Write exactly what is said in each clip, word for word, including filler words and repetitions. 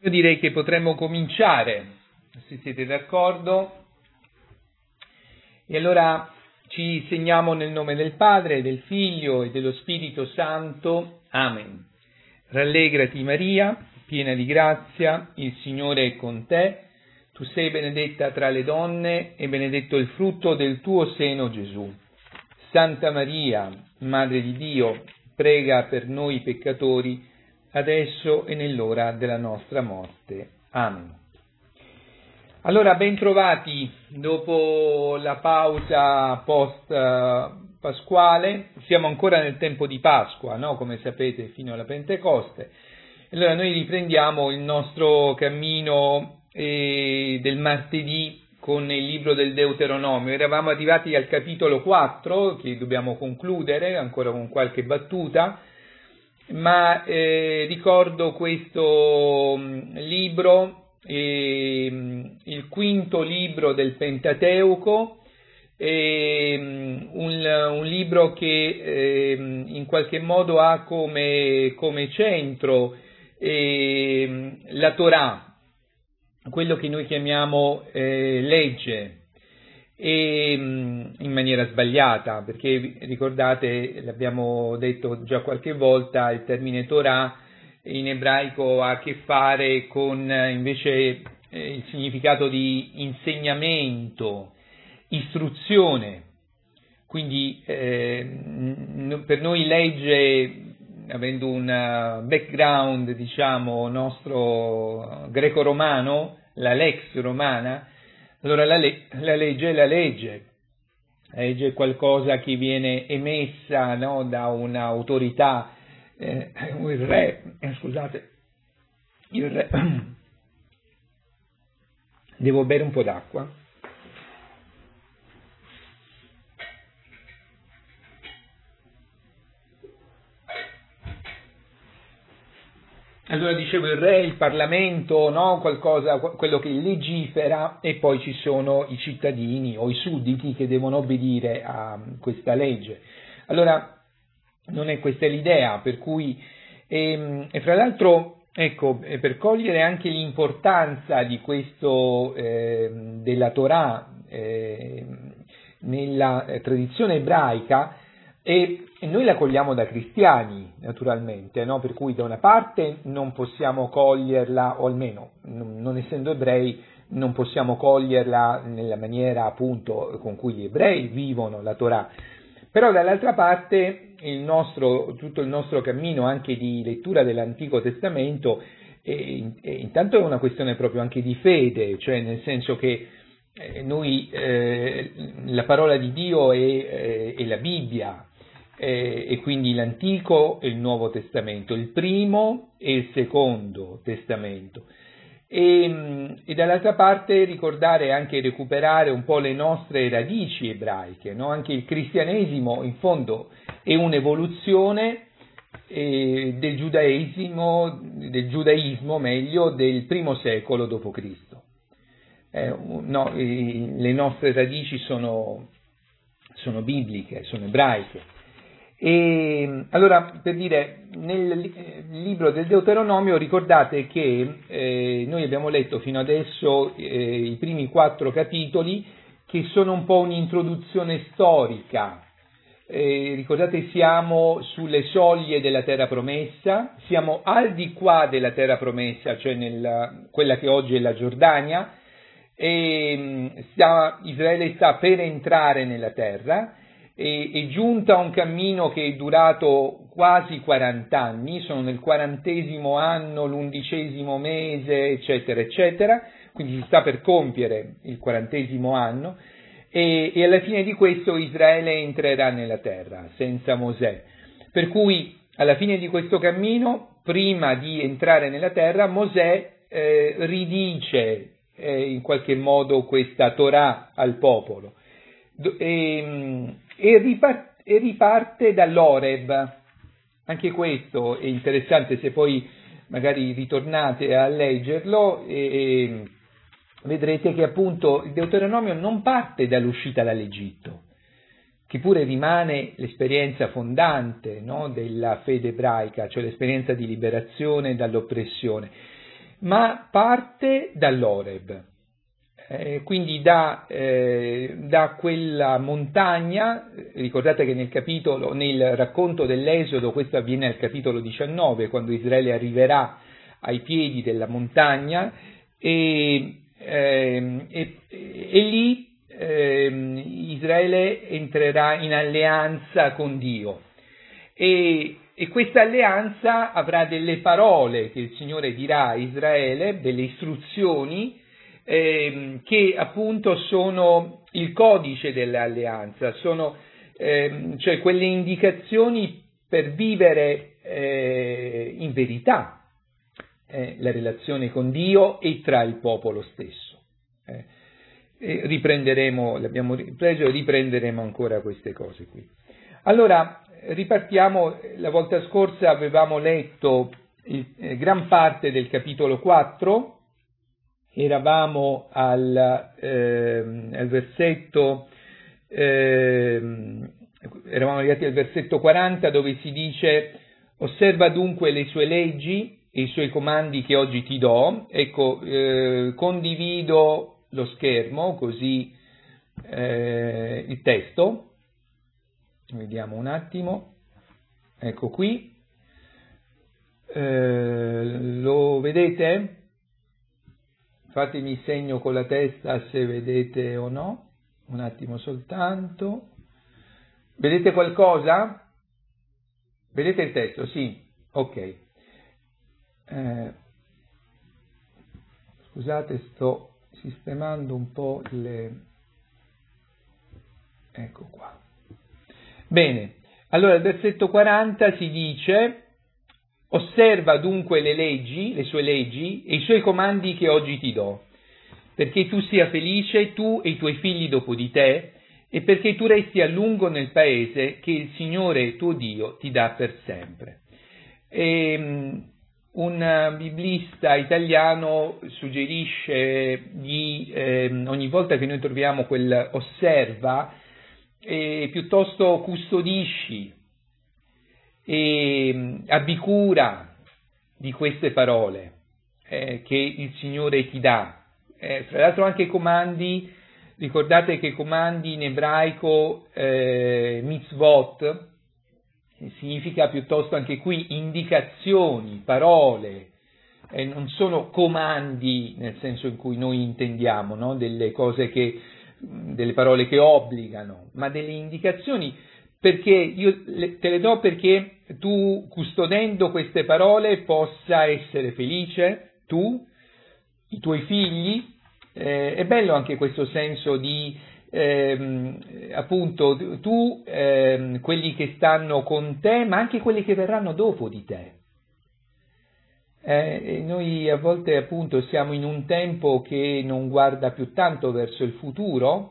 Io direi che potremmo cominciare, se siete d'accordo. E allora ci segniamo nel nome del Padre, del Figlio e dello Spirito Santo. Amen. Rallegrati Maria, piena di grazia, il Signore è con te. Tu sei benedetta tra le donne e benedetto il frutto del tuo seno, Gesù. Santa Maria, Madre di Dio, prega per noi peccatori, adesso e nell'ora della nostra morte. Amen. Allora, ben trovati dopo la pausa post-pasquale. Siamo ancora nel tempo di Pasqua, no? Come sapete, fino alla Pentecoste. Allora noi riprendiamo il nostro cammino eh, del martedì con il libro del Deuteronomio. Eravamo arrivati al capitolo quattro, che dobbiamo concludere, ancora con qualche battuta, ma eh, ricordo questo mh, libro, eh, il quinto libro del Pentateuco, eh, un, un libro che eh, in qualche modo ha come, come centro eh, la Torah, quello che noi chiamiamo eh, legge, e in maniera sbagliata, perché ricordate, l'abbiamo detto già qualche volta, il termine Torah in ebraico ha a che fare con invece eh, il significato di insegnamento, istruzione. Quindi eh, per noi legge, avendo un background diciamo nostro greco-romano, la lex romana, allora la, le- la legge è la legge, la legge è qualcosa che viene emessa, no, da un'autorità, eh, il re, eh, scusate, il re, devo bere un po' d'acqua. Allora dicevo il re, il Parlamento, no? Qualcosa, quello che legifera, e poi ci sono i cittadini o i sudditi che devono obbedire a questa legge. Allora non è questa l'idea, per cui e, e fra l'altro ecco, per cogliere anche l'importanza di questo eh, della Torah eh, nella tradizione ebraica, e noi la cogliamo da cristiani, naturalmente, no? Per cui da una parte non possiamo coglierla, o almeno non, non essendo ebrei, non possiamo coglierla nella maniera appunto con cui gli ebrei vivono la Torah, però dall'altra parte il nostro, tutto il nostro cammino anche di lettura dell'Antico Testamento è, è, intanto è una questione proprio anche di fede, cioè nel senso che eh, noi, eh, la parola di Dio è, eh, è la Bibbia, Eh, e quindi l'Antico e il Nuovo Testamento, il primo e il secondo Testamento, e, e dall'altra parte ricordare anche recuperare un po' le nostre radici ebraiche, no? Anche il cristianesimo in fondo è un'evoluzione eh, del giudaismo, del giudaismo meglio, del primo secolo dopo Cristo. Eh, no, eh, le nostre radici sono, sono bibliche, sono ebraiche. E allora, per dire, nel libro del Deuteronomio ricordate che eh, noi abbiamo letto fino adesso eh, i primi quattro capitoli, che sono un po' un'introduzione storica. Eh, ricordate, siamo sulle soglie della terra promessa, siamo al di qua della terra promessa, cioè nella, quella che oggi è la Giordania, e sta, Israele sta per entrare nella terra. È giunta a un cammino che è durato quasi quaranta anni, sono nel quarantesimo anno, l'undicesimo mese, eccetera, eccetera, quindi si sta per compiere il quarantesimo anno, e, e alla fine di questo Israele entrerà nella terra, senza Mosè. Per cui alla fine di questo cammino, prima di entrare nella terra, Mosè eh, ridice eh, in qualche modo questa Torah al popolo. E, e, riparte, e riparte dall'Oreb. Anche questo è interessante, se poi magari ritornate a leggerlo e, e vedrete che appunto il Deuteronomio non parte dall'uscita dall'Egitto, che pure rimane l'esperienza fondante, no, della fede ebraica, cioè l'esperienza di liberazione dall'oppressione, ma parte dall'Oreb. Eh, quindi da, eh, da quella montagna, ricordate che nel capitolo, nel racconto dell'Esodo, questo avviene al capitolo diciannove, quando Israele arriverà ai piedi della montagna, e, eh, e, e lì eh, Israele entrerà in alleanza con Dio, e, e questa alleanza avrà delle parole che il Signore dirà a Israele, delle istruzioni, Eh, che appunto sono il codice dell'alleanza, sono eh, cioè quelle indicazioni per vivere eh, in verità eh, la relazione con Dio e tra il popolo stesso. Eh, e riprenderemo, l'abbiamo ripreso e riprenderemo ancora queste cose qui. Allora, ripartiamo. La volta scorsa avevamo letto il, eh, gran parte del capitolo quattro. Eravamo al, eh, al versetto, eh, eravamo arrivati al versetto quaranta, dove si dice: osserva dunque le sue leggi e i suoi comandi che oggi ti do. Ecco, eh, condivido lo schermo, così eh, il testo, vediamo un attimo, ecco qui, eh, lo vedete? Fatemi segno con la testa se vedete o no, un attimo soltanto. Vedete qualcosa? Vedete il testo? Sì, ok. Eh, scusate, sto sistemando un po' le... Ecco qua. Bene, allora il versetto quaranta si dice: osserva dunque le leggi, le sue leggi e i suoi comandi che oggi ti do, perché tu sia felice, tu e i tuoi figli dopo di te, e perché tu resti a lungo nel paese che il Signore tuo Dio ti dà per sempre. E, un biblista italiano suggerisce di, eh, ogni volta che noi troviamo quel osserva, eh, piuttosto custodisci e abbi cura di queste parole eh, che il Signore ti dà. Eh, tra l'altro anche i comandi, ricordate che comandi in ebraico, eh, mitzvot, significa piuttosto anche qui indicazioni, parole, eh, non sono comandi nel senso in cui noi intendiamo, no? Delle cose che, delle parole che obbligano, ma delle indicazioni, perché io te le do perché tu, custodendo queste parole, possa essere felice, tu, i tuoi figli. Eh, è bello anche questo senso di, ehm, appunto, tu, ehm, quelli che stanno con te, ma anche quelli che verranno dopo di te. Eh, e noi a volte, appunto, siamo in un tempo che non guarda più tanto verso il futuro,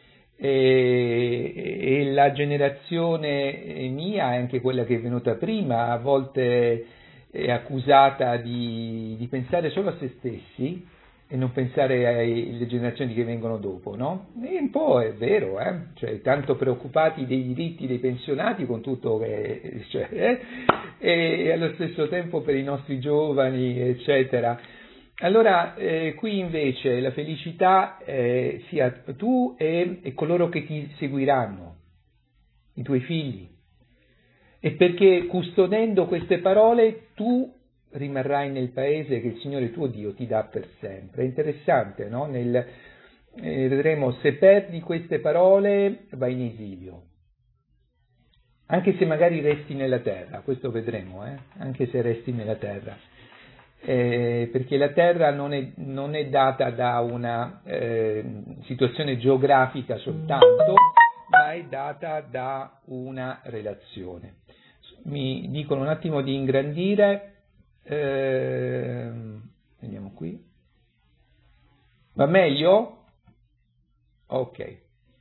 e, e la generazione mia, e anche quella che è venuta prima, a volte è accusata di, di pensare solo a se stessi e non pensare alle generazioni che vengono dopo, no? E un po' è vero, eh? Cioè, tanto preoccupati dei diritti dei pensionati con tutto che, cioè, eh? E allo stesso tempo per i nostri giovani, eccetera. Allora, eh, qui invece la felicità eh, sia tu e, e coloro che ti seguiranno, i tuoi figli, e perché custodendo queste parole tu rimarrai nel paese che il Signore tuo Dio ti dà per sempre. È interessante, no? Nel, eh, vedremo, se perdi queste parole vai in esilio, anche se magari resti nella terra, questo vedremo, eh? Anche se resti nella terra. Eh, perché la terra non è, non è data da una eh, situazione geografica soltanto, ma è data da una relazione. Mi dicono un attimo di ingrandire, eh, vediamo qui, va meglio? Ok.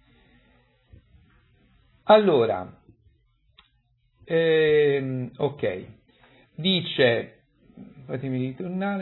Allora, ehm, ok, dice... Fatemi ritornare.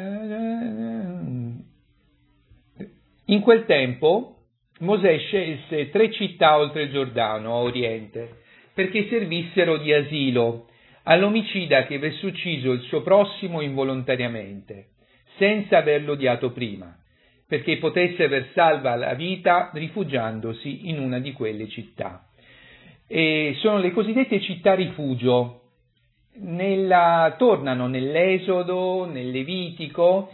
In quel tempo Mosè scelse tre città oltre il Giordano, a oriente, perché servissero di asilo all'omicida che avesse ucciso il suo prossimo involontariamente, senza averlo odiato prima, perché potesse aver salva la vita rifugiandosi in una di quelle città. E sono le cosiddette città rifugio. Nella, tornano nell'Esodo, nel Levitico,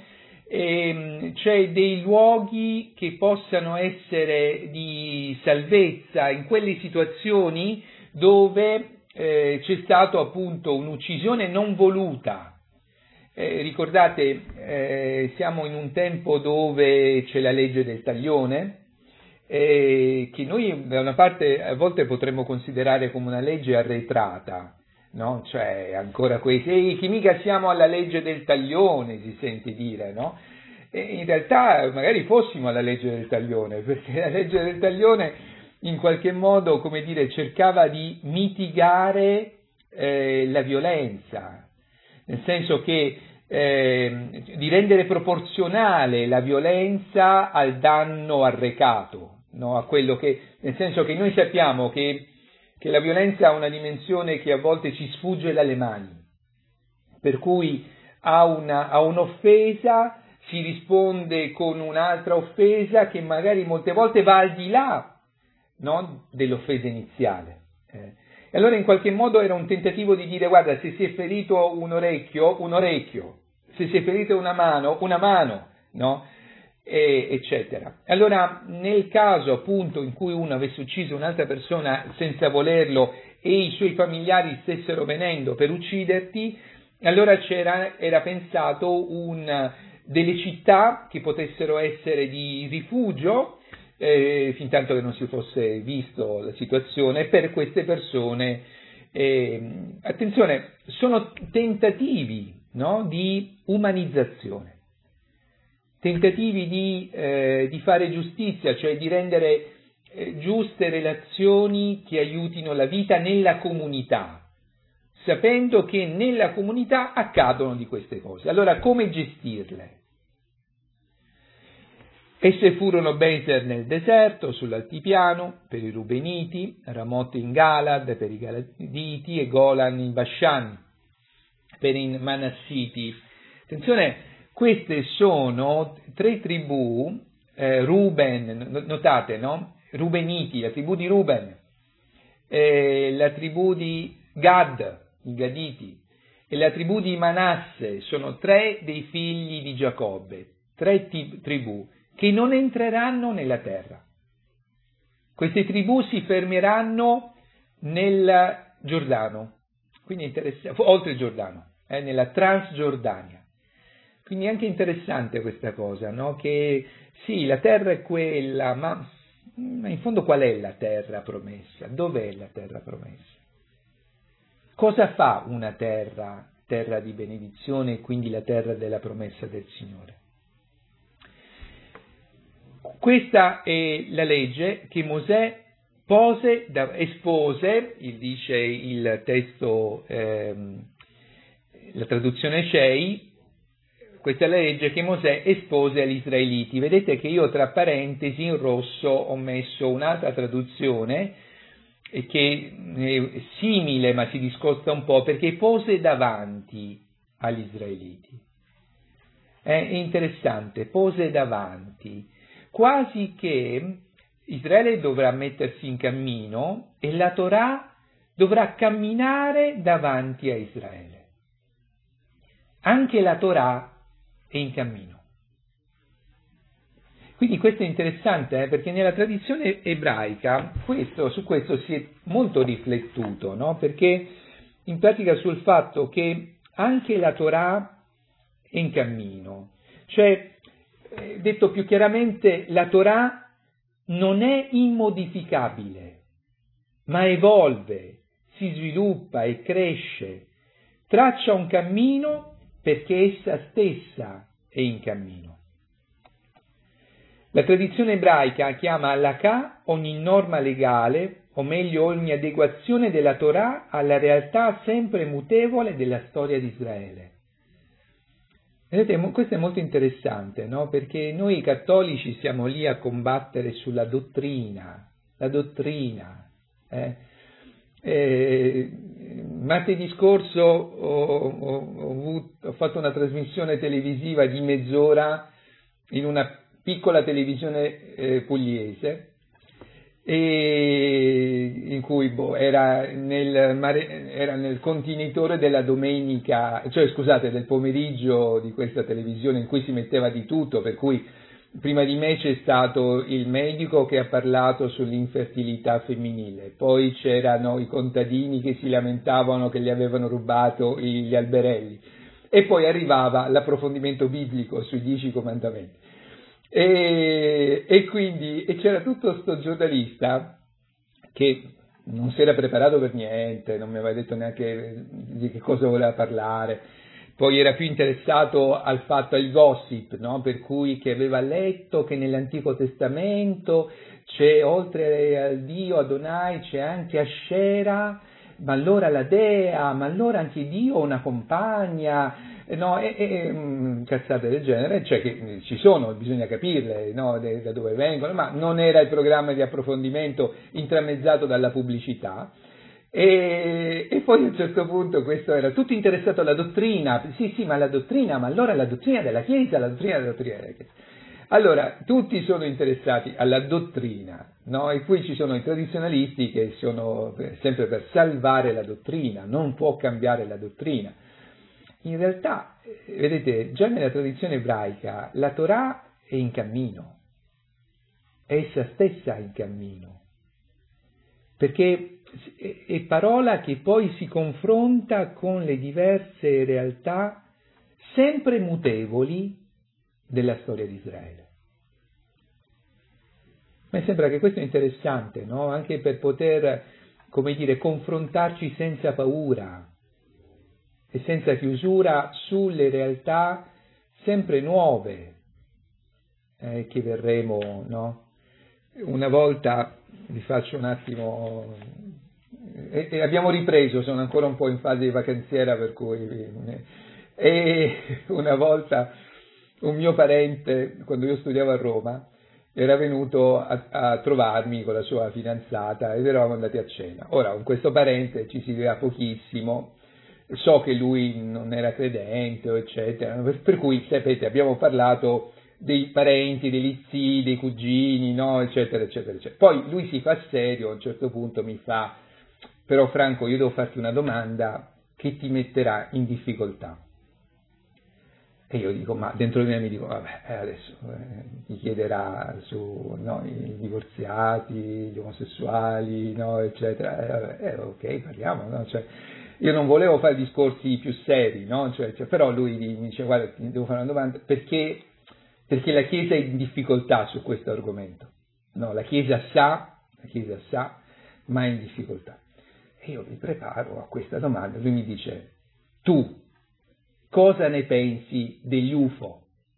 e c'è dei luoghi che possano essere di salvezza in quelle situazioni dove eh, c'è stato appunto un'uccisione non voluta. Eh, ricordate, eh, siamo in un tempo dove c'è la legge del taglione, eh, che noi da una parte a volte potremmo considerare come una legge arretrata, no? Cioè ancora questi, ehi, che mica siamo alla legge del taglione, si sente dire, no? E in realtà magari fossimo alla legge del taglione, perché la legge del taglione in qualche modo, come dire, cercava di mitigare eh, la violenza, nel senso che eh, di rendere proporzionale la violenza al danno arrecato, no? A quello che, nel senso che noi sappiamo che che la violenza ha una dimensione che a volte ci sfugge dalle mani, per cui a, una, a un'offesa si risponde con un'altra offesa che magari molte volte va al di là, no, dell'offesa iniziale. Eh. E allora in qualche modo era un tentativo di dire: guarda, se si è ferito un orecchio, un orecchio, se si è ferito una mano, una mano, no? E, eccetera. Allora, nel caso appunto in cui uno avesse ucciso un'altra persona senza volerlo e i suoi familiari stessero venendo per ucciderti, allora c'era, era pensato un, delle città che potessero essere di rifugio, eh, fin tanto che non si fosse visto la situazione, per queste persone. Eh, attenzione, sono tentativi, no, di umanizzazione. Tentativi di, eh, di fare giustizia, cioè di rendere eh, giuste relazioni che aiutino la vita nella comunità, sapendo che nella comunità accadono di queste cose. Allora, come gestirle? Esse furono Beser nel deserto, sull'altipiano, per i Rubeniti, Ramot in Galad, per i Galaditi, e Golan in Bashan, per i Manassiti. Attenzione, queste sono tre tribù, eh, Ruben, notate, no? Rubeniti, la tribù di Ruben, eh, la tribù di Gad, i Gaditi, e la tribù di Manasse, sono tre dei figli di Giacobbe, tre t- tribù che non entreranno nella terra. Queste tribù si fermeranno nel Giordano, quindi interessante, oltre il Giordano, eh, nella Transgiordania. Quindi è anche interessante questa cosa, no? Che sì, la terra è quella, ma, ma in fondo qual è la terra promessa? Dov'è la terra promessa? Cosa fa una terra, terra di benedizione, e quindi la terra della promessa del Signore? Questa è la legge che Mosè pose, da, espose, il, dice il testo, ehm, la traduzione Shei. Questa è la legge che Mosè espose agli Israeliti. Vedete che io tra parentesi in rosso ho messo un'altra traduzione che è simile ma si discosta un po', perché pose davanti agli Israeliti. È interessante, pose davanti, quasi che Israele dovrà mettersi in cammino e la Torah dovrà camminare davanti a Israele. Anche la Torah è in cammino. Quindi questo è interessante, eh, perché nella tradizione ebraica questo, su questo si è molto riflettuto, no? Perché in pratica sul fatto che anche la Torah è in cammino, cioè eh, detto più chiaramente, la Torah non è immodificabile, ma evolve, si sviluppa e cresce, traccia un cammino perché essa stessa è in cammino. La tradizione ebraica chiama halakha ogni norma legale, o meglio ogni adeguazione della Torah alla realtà sempre mutevole della storia di Israele. Vedete, questo è molto interessante, no? Perché noi cattolici siamo lì a combattere sulla dottrina, la dottrina, eh? Eh, martedì scorso ho, ho, ho, avuto, ho fatto una trasmissione televisiva di mezz'ora in una piccola televisione eh, pugliese, e in cui boh, era, nel mare, era nel contenitore della domenica, cioè scusate, del pomeriggio di questa televisione in cui si metteva di tutto, per cui prima di me c'è stato il medico che ha parlato sull'infertilità femminile, poi c'erano i contadini che si lamentavano che gli avevano rubato gli alberelli, e poi arrivava l'approfondimento biblico sui dieci comandamenti. E, e quindi e c'era tutto sto giornalista che non si era preparato per niente, non mi aveva detto neanche di che cosa voleva parlare, poi era più interessato al fatto, al gossip, no? Per cui che aveva letto che nell'Antico Testamento c'è, oltre al Dio Adonai, c'è anche Ascera, ma allora la dea, ma allora anche Dio ha una compagna, no, e, e mh, cazzate del genere, cioè che ci sono, bisogna capirle, no, de, da dove vengono, ma non era il programma di approfondimento intramezzato dalla pubblicità. E, e poi a un certo punto questo era tutto interessato alla dottrina, sì sì, ma la dottrina, ma allora la dottrina della Chiesa, la dottrina della dottrina della Chiesa. Allora, tutti sono interessati alla dottrina, no? E qui ci sono i tradizionalisti che sono sempre per salvare la dottrina, non può cambiare la dottrina. In realtà, vedete, già nella tradizione ebraica la Torah è in cammino, è essa stessa in cammino, perché è parola che poi si confronta con le diverse realtà sempre mutevoli della storia di Israele. A me sembra che questo è interessante, no? Anche per poter, come dire, confrontarci senza paura e senza chiusura sulle realtà sempre nuove eh, che verremo, no? Una volta, vi faccio un attimo, e, e abbiamo ripreso, sono ancora un po' in fase di vacanziera, per cui, e una volta un mio parente, quando io studiavo a Roma, era venuto a, a trovarmi con la sua fidanzata ed eravamo andati a cena. Ora, con questo parente ci si vedeva pochissimo, so che lui non era credente, eccetera, per, per cui, sapete, abbiamo parlato dei parenti, degli zii, dei cugini, no, eccetera, eccetera, eccetera. Poi lui si fa serio, a un certo punto mi fa, però Franco, io devo farti una domanda che ti metterà in difficoltà. E io dico, ma dentro di me mi dico, vabbè, adesso eh, mi chiederà su no, i divorziati, gli omosessuali, no, eccetera. Eh, ok, parliamo, no? Cioè, io non volevo fare discorsi più seri, no? Cioè, cioè, però lui mi dice, guarda, ti devo fare una domanda, perché, perché la Chiesa è in difficoltà su questo argomento. No, la Chiesa sa, la Chiesa sa, ma è in difficoltà. E io mi preparo a questa domanda, lui mi dice, tu, cosa ne pensi degli U F O?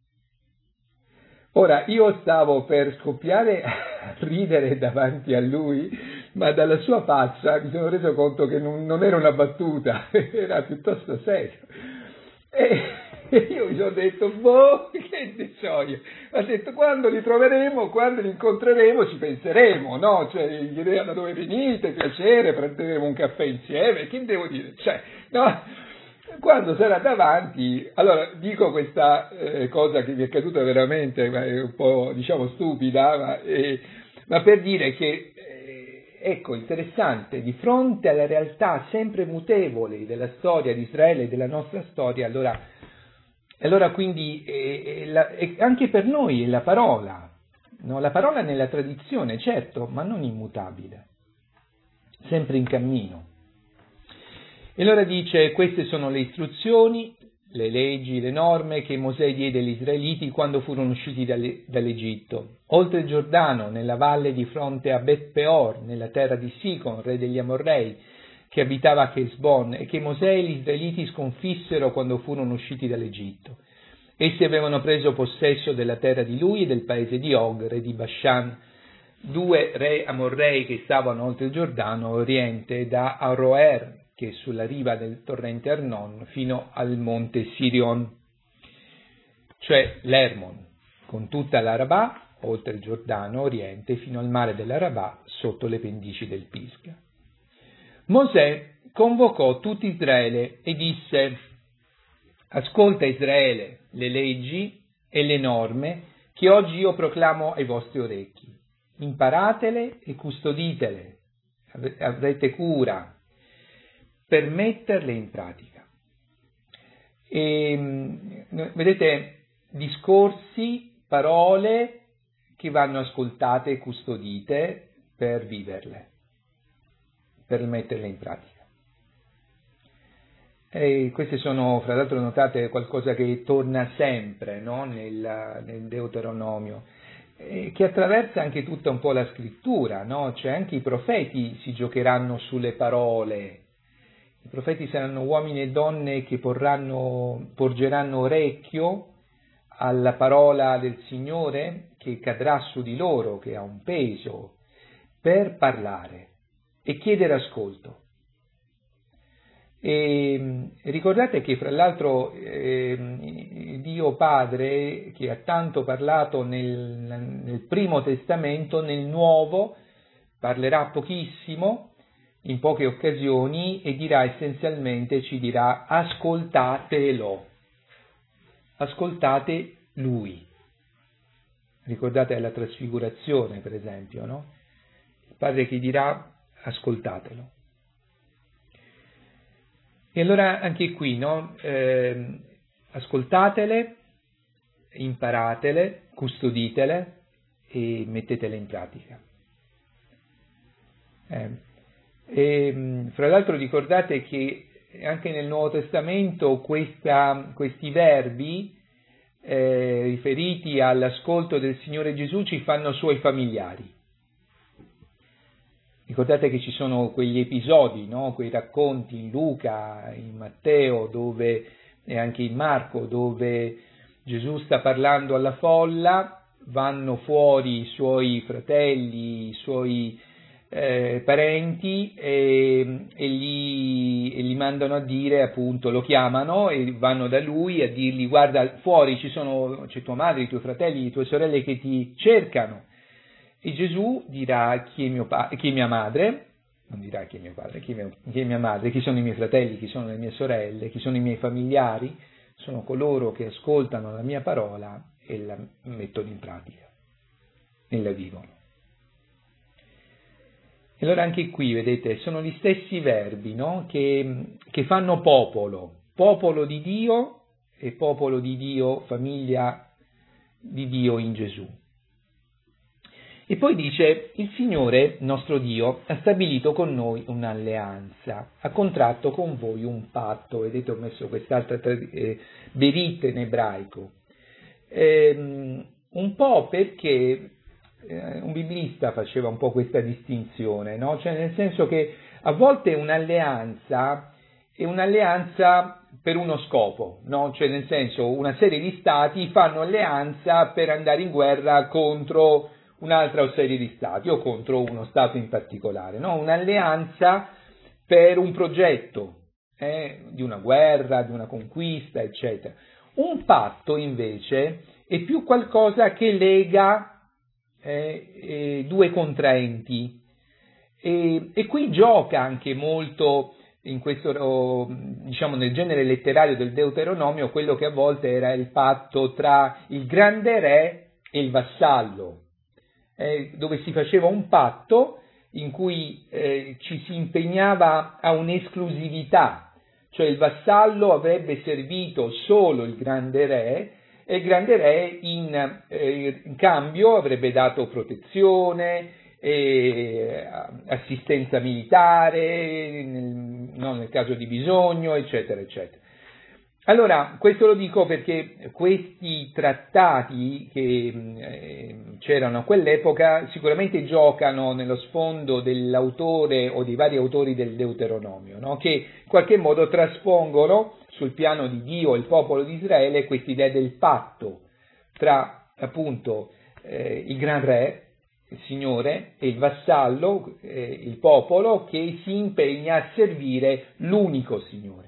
Ora, io stavo per scoppiare a ridere davanti a lui, ma dalla sua faccia mi sono reso conto che non, non era una battuta, era piuttosto serio. E io mi sono detto, boh, che ne so io. Ha detto, quando li troveremo, quando li incontreremo ci penseremo, no? Cioè, gli diremo da dove venite, piacere, prenderemo un caffè insieme, che devo dire? Cioè, no? Quando sarà davanti, allora dico questa eh, cosa che mi è caduta veramente, ma è un po' diciamo stupida, ma, eh, ma per dire che, eh, ecco, interessante, di fronte alle realtà sempre mutevoli della storia di Israele e della nostra storia, allora, allora quindi eh, la, eh, anche per noi è la parola, no? La parola nella tradizione, certo, ma non immutabile, sempre in cammino. E allora dice, queste sono le istruzioni, le leggi, le norme che Mosè diede agli israeliti quando furono usciti dall'Egitto. Oltre il Giordano, nella valle di fronte a Bet Peor, nella terra di Sicon, re degli Amorrei, che abitava a Chesbon, e che Mosè e gli israeliti sconfissero quando furono usciti dall'Egitto. Essi avevano preso possesso della terra di lui e del paese di Og, re di Bashan, due re Amorrei che stavano oltre il Giordano, a oriente, da Aroer, che è sulla riva del torrente Arnon, fino al monte Sirion, cioè l'Hermon, con tutta l'Arabà, oltre il Giordano, oriente, fino al mare dell'Arabà, sotto le pendici del Pisga. Mosè convocò tutto Israele e disse: ascolta Israele le leggi e le norme che oggi io proclamo ai vostri orecchi, imparatele e custoditele, avrete cura per metterle in pratica. E, vedete, discorsi, parole che vanno ascoltate e custodite per viverle, per metterle in pratica. E queste sono, fra l'altro, notate, qualcosa che torna sempre, no? nel, nel Deuteronomio, eh, che attraversa anche tutta un po' la scrittura, no? Cioè anche i profeti si giocheranno sulle parole. I profeti saranno uomini e donne che porranno, porgeranno orecchio alla parola del Signore che cadrà su di loro, che ha un peso, per parlare e chiedere ascolto. E ricordate che, fra l'altro, eh, Dio Padre, che ha tanto parlato nel, nel Primo Testamento, nel Nuovo parlerà pochissimo, in poche occasioni, e dirà essenzialmente, ci dirà: ascoltatelo, ascoltate Lui. Ricordate la trasfigurazione, per esempio, no? Il Padre che dirà: ascoltatelo. E allora anche qui, no? Eh, ascoltatele, imparatele, custoditele e mettetele in pratica. Eh, e, fra l'altro, ricordate che anche nel Nuovo Testamento questa, questi verbi eh, riferiti all'ascolto del Signore Gesù ci fanno suoi familiari. Ricordate che ci sono quegli episodi, no? Quei racconti in Luca, in Matteo, dove, e anche in Marco, dove Gesù sta parlando alla folla, vanno fuori i suoi fratelli, i suoi eh, parenti e, e, li, e li mandano a dire, appunto, lo chiamano e vanno da lui a dirgli: guarda, fuori ci sono, c'è tua madre, i tuoi fratelli, le tue sorelle che ti cercano. E Gesù dirà: chi è, mio pa- chi è mia madre, non dirà chi è mio padre, chi è, mio, chi è mia madre, chi sono i miei fratelli, chi sono le mie sorelle, chi sono i miei familiari, sono coloro che ascoltano la mia parola e la mettono in pratica e la vivono. E allora anche qui, vedete, sono gli stessi verbi, no? che, che fanno popolo, popolo di Dio e popolo di Dio, famiglia di Dio in Gesù. E poi dice: il Signore nostro Dio ha stabilito con noi un'alleanza, ha contratto con voi un patto. Vedete, ho messo quest'altra eh, berit in ebraico, ehm, un po' perché eh, un biblista faceva un po' questa distinzione, no? Cioè, nel senso che a volte un'alleanza è un'alleanza per uno scopo, no? Cioè, nel senso, una serie di stati fanno alleanza per andare in guerra contro un'altra serie di stati o contro uno stato in particolare, no? Un'alleanza per un progetto eh, di una guerra, di una conquista, eccetera. Un patto invece è più qualcosa che lega eh, eh, due contraenti e, e qui gioca anche molto in questo, diciamo, nel genere letterario del Deuteronomio, quello che a volte era il patto tra il grande re e il vassallo. Eh, dove si faceva un patto in cui eh, ci si impegnava a un'esclusività, cioè il vassallo avrebbe servito solo il grande re e il grande re in, eh, in cambio avrebbe dato protezione, eh, assistenza militare, nel, no, nel caso di bisogno, eccetera, eccetera. Allora, questo lo dico perché questi trattati che eh, c'erano a quell'epoca sicuramente giocano nello sfondo dell'autore o dei vari autori del Deuteronomio, no? Che in qualche modo traspongono sul piano di Dio e il popolo di Israele quest'idea del patto tra, appunto, eh, il gran re, il Signore, e il vassallo, eh, il popolo, che si impegna a servire l'unico Signore.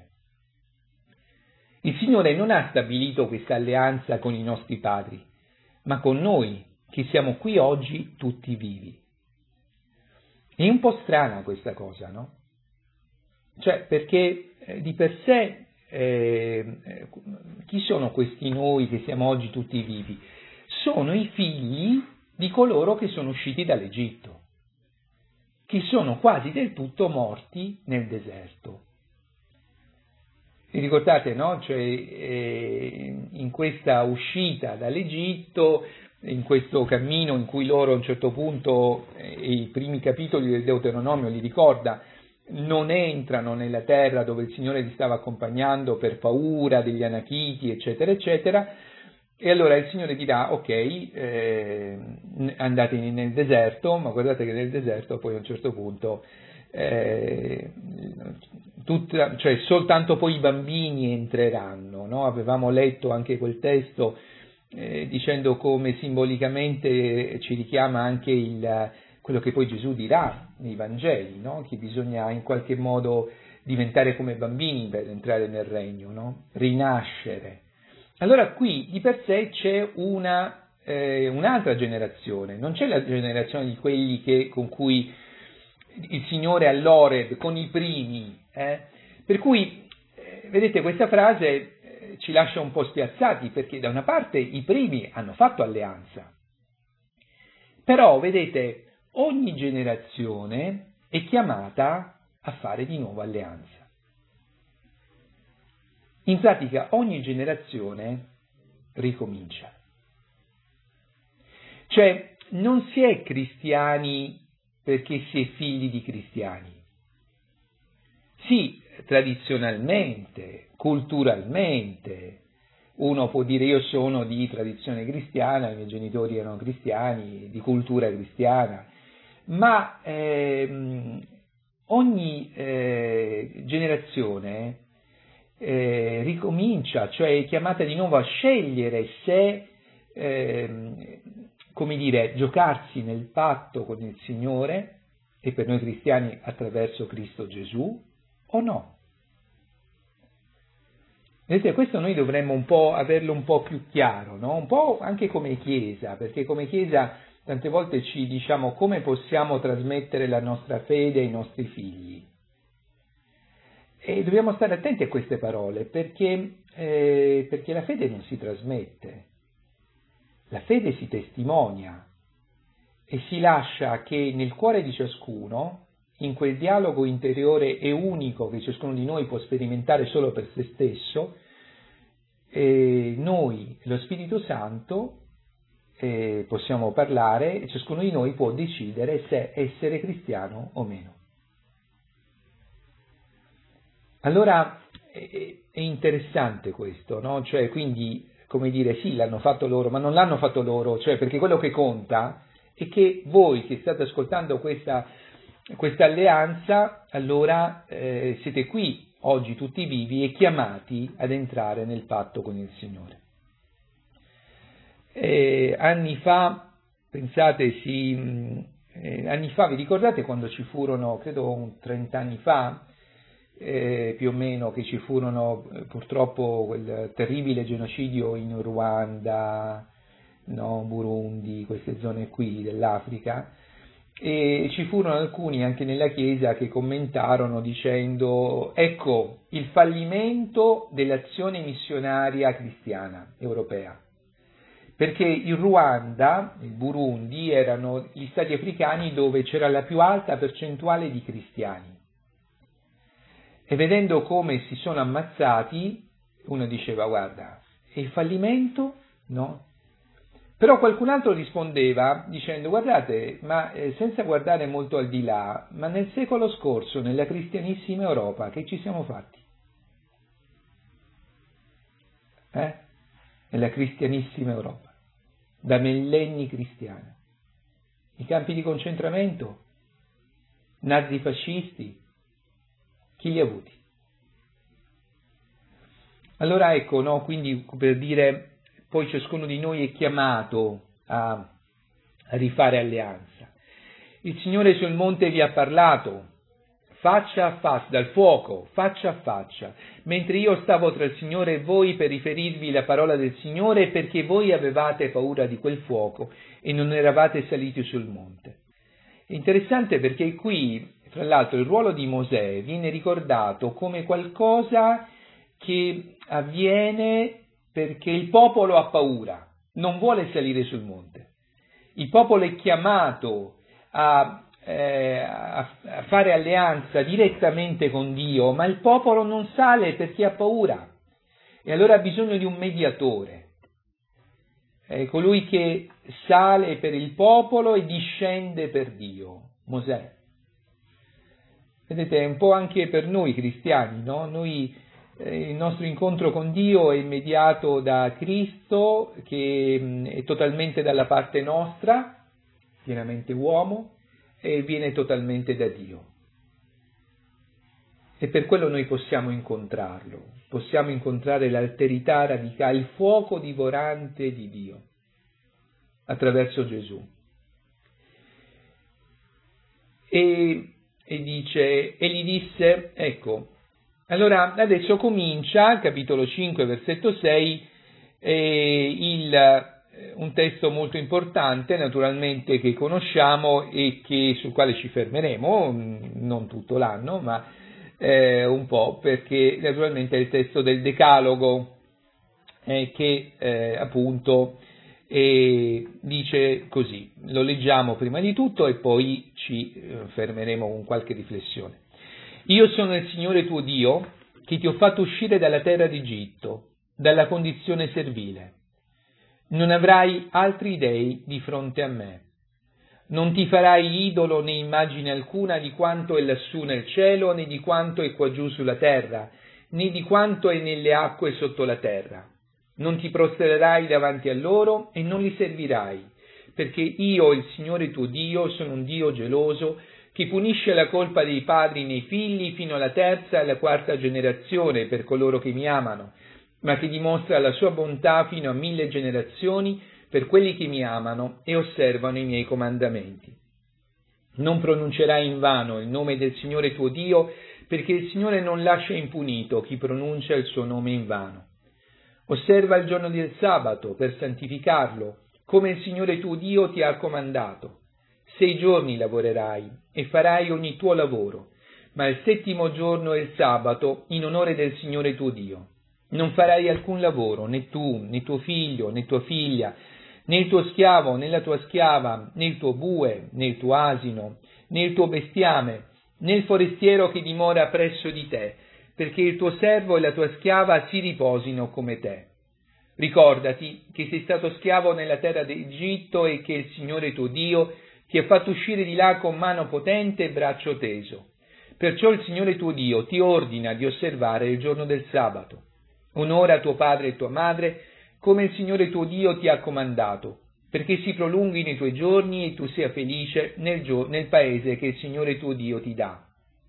Il Signore non ha stabilito questa alleanza con i nostri padri, ma con noi, che siamo qui oggi tutti vivi. È un po' strana questa cosa, no? Cioè, perché eh, di per sé, eh, chi sono questi noi che siamo oggi tutti vivi? Sono i figli di coloro che sono usciti dall'Egitto, che sono quasi del tutto morti nel deserto. Vi ricordate, no? Cioè, eh, in questa uscita dall'Egitto, in questo cammino in cui loro a un certo punto, eh, i primi capitoli del Deuteronomio li ricorda, non entrano nella terra dove il Signore li stava accompagnando per paura degli Anachiti, eccetera, eccetera, e allora il Signore dirà, ok, eh, andate nel deserto, ma guardate che nel deserto poi a un certo punto, eh, tutta, cioè soltanto poi i bambini entreranno, no? Avevamo letto anche quel testo eh, dicendo come simbolicamente ci richiama anche il, quello che poi Gesù dirà nei Vangeli, no? Che bisogna in qualche modo diventare come bambini per entrare nel regno, no? Rinascere. Allora qui di per sé c'è una, eh, un'altra generazione, non c'è la generazione di quelli che, con cui il Signore all'Oreb, con i primi, eh? Per cui, eh, vedete, questa frase eh, ci lascia un po' spiazzati, perché da una parte i primi hanno fatto alleanza, però, vedete, ogni generazione è chiamata a fare di nuovo alleanza. In pratica ogni generazione ricomincia. Cioè non si è cristiani perché si è figli di cristiani. Sì, tradizionalmente, culturalmente, uno può dire io sono di tradizione cristiana, i miei genitori erano cristiani, di cultura cristiana, ma ehm, ogni eh, generazione Eh, ricomincia, cioè è chiamata di nuovo a scegliere se, eh, come dire, giocarsi nel patto con il Signore, e per noi cristiani attraverso Cristo Gesù, o no. Vedete, questo noi dovremmo un po' averlo un po' più chiaro, no? Un po' anche come Chiesa, perché come Chiesa tante volte ci diciamo come possiamo trasmettere la nostra fede ai nostri figli. E dobbiamo stare attenti a queste parole, perché, eh, perché la fede non si trasmette, la fede si testimonia e si lascia che nel cuore di ciascuno, in quel dialogo interiore e unico che ciascuno di noi può sperimentare solo per se stesso, eh, noi, lo Spirito Santo, eh, possiamo parlare e ciascuno di noi può decidere se essere cristiano o meno. Allora è interessante questo, no? Cioè, quindi, come dire, sì, l'hanno fatto loro, ma non l'hanno fatto loro, cioè, perché quello che conta è che voi che state ascoltando questa, questa alleanza, allora eh, siete qui oggi tutti vivi e chiamati ad entrare nel patto con il Signore. Eh, anni fa, pensate, sì, eh, anni fa, vi ricordate quando ci furono, credo trent'anni fa, Eh, più o meno, che ci furono eh, purtroppo quel terribile genocidio in Ruanda, no, Burundi, queste zone qui dell'Africa, e ci furono alcuni anche nella Chiesa che commentarono dicendo ecco il fallimento dell'azione missionaria cristiana europea, perché il Ruanda, il Burundi erano gli stati africani dove c'era la più alta percentuale di cristiani. E vedendo come si sono ammazzati, uno diceva, guarda, è il fallimento? No. Però qualcun altro rispondeva dicendo, guardate, ma eh, senza guardare molto al di là, ma nel secolo scorso, nella cristianissima Europa, che ci siamo fatti? Eh? Nella cristianissima Europa, da millenni cristiana. I campi di concentramento, nazifascisti, chi li ha avuti? Allora ecco, no, quindi per dire, poi ciascuno di noi è chiamato a, a rifare alleanza. Il Signore sul monte vi ha parlato, faccia a faccia, dal fuoco, faccia a faccia, mentre io stavo tra il Signore e voi per riferirvi la parola del Signore, perché voi avevate paura di quel fuoco e non eravate saliti sul monte. È interessante perché qui Tra l'altro il ruolo di Mosè viene ricordato come qualcosa che avviene perché il popolo ha paura, non vuole salire sul monte. Il popolo è chiamato a, eh, a fare alleanza direttamente con Dio, ma il popolo non sale perché ha paura e allora ha bisogno di un mediatore. È colui che sale per il popolo e discende per Dio, Mosè. Vedete, è un po' anche per noi cristiani, no? Noi, eh, il nostro incontro con Dio è mediato da Cristo, che mh, è totalmente dalla parte nostra, pienamente uomo, e viene totalmente da Dio. E per quello noi possiamo incontrarlo, possiamo incontrare l'alterità radicale, il fuoco divorante di Dio, attraverso Gesù. E E dice, e gli disse, ecco, allora adesso comincia, capitolo cinque, versetto sei, eh, il, un testo molto importante, naturalmente, che conosciamo e che, sul quale ci fermeremo, non tutto l'anno, ma eh, un po', perché naturalmente è il testo del Decalogo, eh, che eh, appunto e dice così, lo leggiamo prima di tutto e poi ci fermeremo con qualche riflessione. Io sono il Signore tuo Dio che ti ho fatto uscire dalla terra d'Egitto, dalla condizione servile. Non avrai altri dei di fronte a me. Non ti farai idolo né immagine alcuna di quanto è lassù nel cielo, né di quanto è qua giù sulla terra, né di quanto è nelle acque sotto la terra. Non ti prostrerai davanti a loro e non li servirai, perché io, il Signore tuo Dio, sono un Dio geloso che punisce la colpa dei padri nei figli fino alla terza e alla quarta generazione per coloro che mi amano, ma che dimostra la sua bontà fino a mille generazioni per quelli che mi amano e osservano i miei comandamenti. Non pronuncerai in vano il nome del Signore tuo Dio, perché il Signore non lascia impunito chi pronuncia il suo nome in vano. Osserva il giorno del sabato per santificarlo, come il Signore tuo Dio ti ha comandato. Sei giorni lavorerai e farai ogni tuo lavoro, ma il settimo giorno è il sabato in onore del Signore tuo Dio. Non farai alcun lavoro, né tu, né tuo figlio, né tua figlia, né il tuo schiavo, né la tua schiava, né il tuo bue, né il tuo asino, né il tuo bestiame, né il forestiero che dimora presso di te, perché il tuo servo e la tua schiava si riposino come te. Ricordati che sei stato schiavo nella terra d'Egitto e che il Signore tuo Dio ti ha fatto uscire di là con mano potente e braccio teso. Perciò il Signore tuo Dio ti ordina di osservare il giorno del sabato. Onora tuo padre e tua madre come il Signore tuo Dio ti ha comandato, perché si prolunghino i tuoi giorni e tu sia felice nel, gio- nel paese che il Signore tuo Dio ti dà.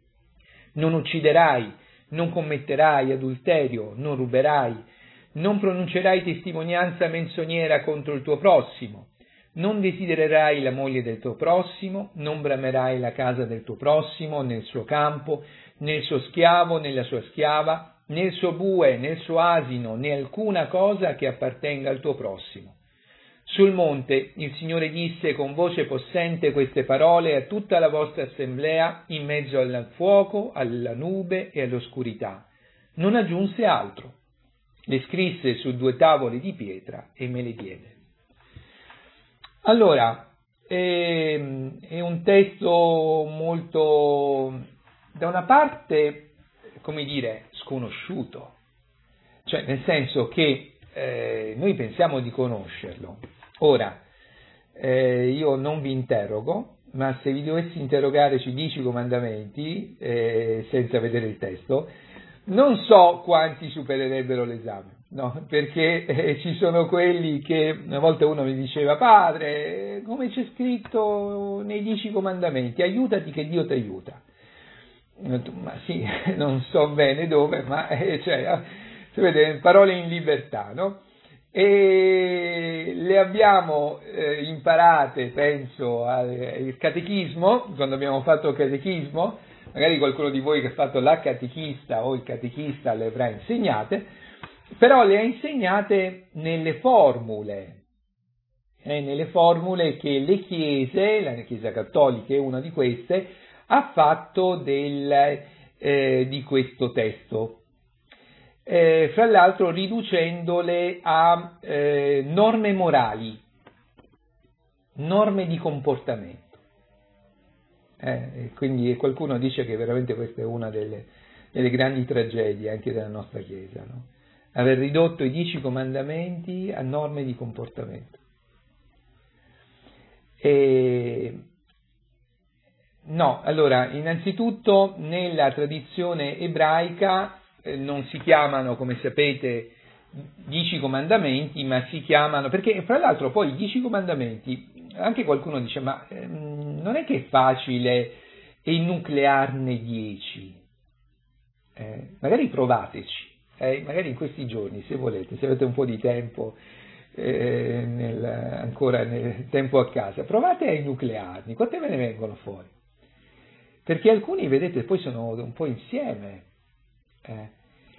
Non ucciderai, non commetterai adulterio, non ruberai, non pronuncerai testimonianza menzognera contro il tuo prossimo, non desidererai la moglie del tuo prossimo, non bramerai la casa del tuo prossimo, nel suo campo, nel suo schiavo, nella sua schiava, nel suo bue, nel suo asino, né alcuna cosa che appartenga al tuo prossimo. Sul monte il Signore disse con voce possente queste parole a tutta la vostra assemblea in mezzo al fuoco, alla nube e all'oscurità. Non aggiunse altro. Le scrisse su due tavole di pietra e me le diede. Allora, è, è un testo molto, da una parte, come dire, sconosciuto, cioè nel senso che eh, noi pensiamo di conoscerlo. Ora, eh, io non vi interrogo, ma se vi dovessi interrogare sui dieci comandamenti, eh, senza vedere il testo, non so quanti supererebbero l'esame, no? Perché eh, ci sono quelli che, una volta uno mi diceva, padre, come c'è scritto nei dieci comandamenti, aiutati che Dio ti aiuta. Ma sì, non so bene dove, ma eh, cioè, si vede, parole in libertà, no? E le abbiamo eh, imparate, penso, al, al catechismo, quando abbiamo fatto il catechismo, magari qualcuno di voi che ha fatto la catechista o il catechista le avrà insegnate, però le ha insegnate nelle formule, eh, nelle formule che le chiese, la Chiesa Cattolica è una di queste, ha fatto del, eh, di questo testo, eh, fra l'altro riducendole a eh, norme morali, norme di comportamento. Eh, quindi qualcuno dice che veramente questa è una delle, delle grandi tragedie anche della nostra Chiesa, no? Aver ridotto i dieci comandamenti a norme di comportamento. E, no, allora, innanzitutto nella tradizione ebraica eh, non si chiamano, come sapete, dieci comandamenti, ma si chiamano, perché fra l'altro poi i dieci comandamenti, anche qualcuno dice, ma ehm, non è che è facile enuclearne dieci, eh, magari provateci, eh, magari in questi giorni, se volete, se avete un po' di tempo, eh, nel, ancora nel tempo a casa, provate a enuclearli, quante ve ne vengono fuori? Perché alcuni, vedete, poi sono un po' insieme, eh.